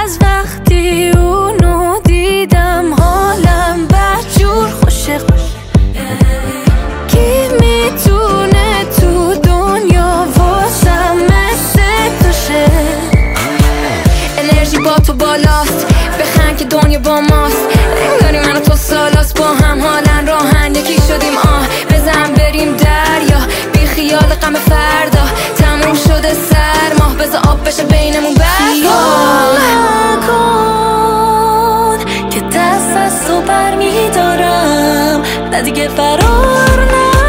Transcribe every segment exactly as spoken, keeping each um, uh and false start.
از وقتی اونو دیدم حالم بدجور خوشه. کی میتونه تو دنیا واسم مثل توشه؟ انرژی با تو بالاست، بخند که دنیا با ماست. انگاری من و تو سالاست با هم حالن راهن یکی شدیم. آه بزن بریم دریا بی خیال غم فردا. تموم شده سرما بذار آب بشه بینمون بردا. خیال نکن که دست از تو بر میدارم، نه دیگه فرار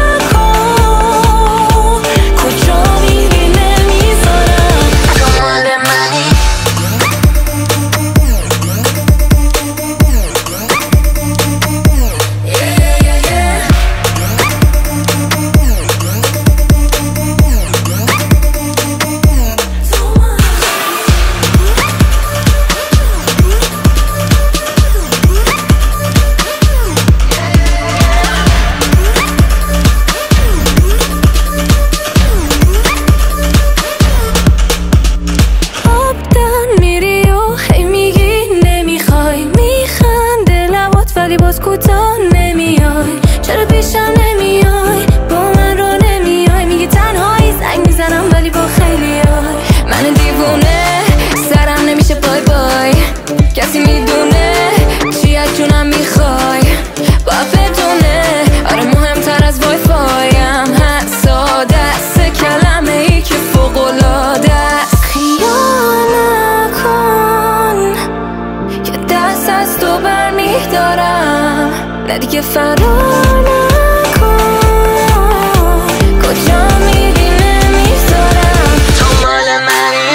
نکن. کجا میری نمیذارم، تو مال منی. ولی باز کوتاه نمیای، چرا پیشم نمیای؟ با من رو نمیای، میگی تنهایی. زنگ میزنم ولی با خیلیای. من دیوونه سرم نمیشه بای بای. کسی میدونه چی از جونم میخوای؟ باید بدونه آره مهمتر از وای فایم حساد است کلمه ای که فوق‌العاده است. خیال نکن که دست از تو برمیدارم، نه دیگه فرار نکن. کجا میری نمیذارم، تو مال منی.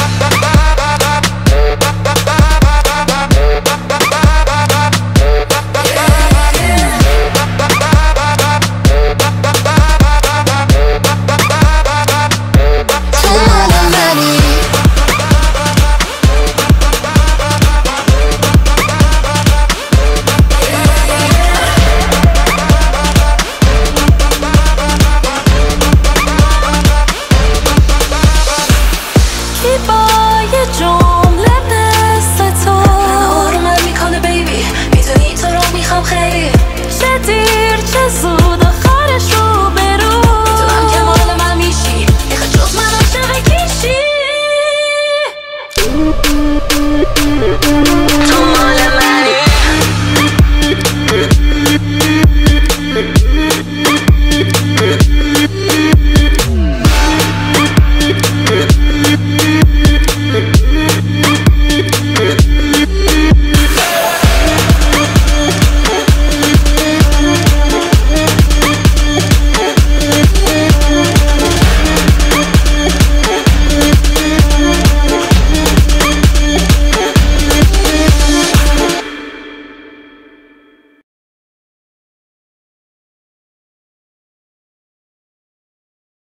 تو مال منی. با یه جمله مثل تو آرومم میکنه بیبی، میدونی تو رو میخوام خیلی. چه دیر چه زود آخرش رو برو، میدونم که مال من میشی، میخواد جز من عاشق کیشی.